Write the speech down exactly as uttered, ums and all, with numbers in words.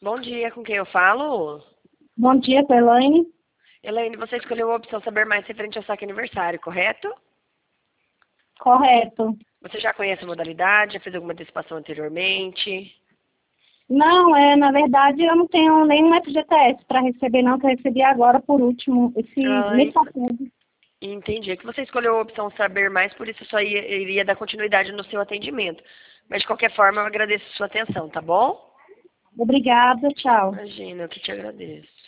Bom dia, com quem eu falo? Bom dia, com a Elaine. Elaine, você escolheu a opção saber mais referente ao saque aniversário, correto? Correto. Você já conhece a modalidade, já fez alguma antecipação anteriormente? Não, é, na verdade, eu não tenho nenhum F G T S para receber, não, que eu recebi agora por último, esse mês Ai, passado. entendi. É que você escolheu a opção saber mais, por isso só ia, iria dar continuidade no seu atendimento. Mas de qualquer forma, eu agradeço a sua atenção, tá bom? Obrigada, tchau. Imagina, eu que te agradeço.